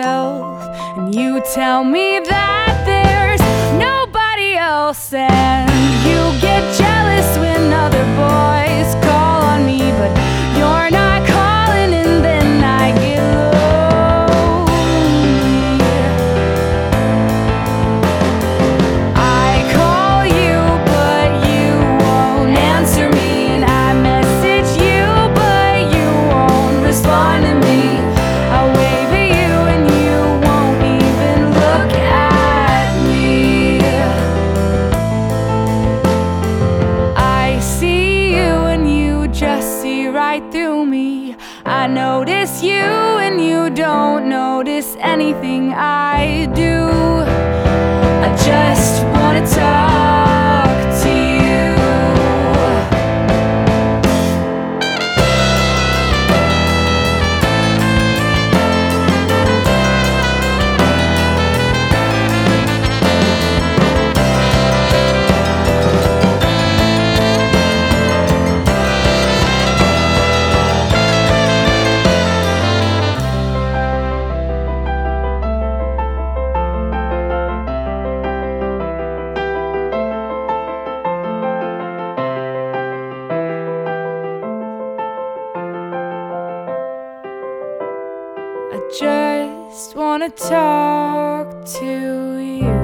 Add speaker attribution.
Speaker 1: myself, and you tell me that there's nobody else, and you get jealous when other boys call on me, but you're not calling, and then I get lonely. I call you, but you won't answer me, and I message you, but you won't respond to me. I wave at you and you won't even look at me. I see you and you just see right through me. I notice you and you don't notice anything I do. I just wanna talk to you. I just wanna talk to you.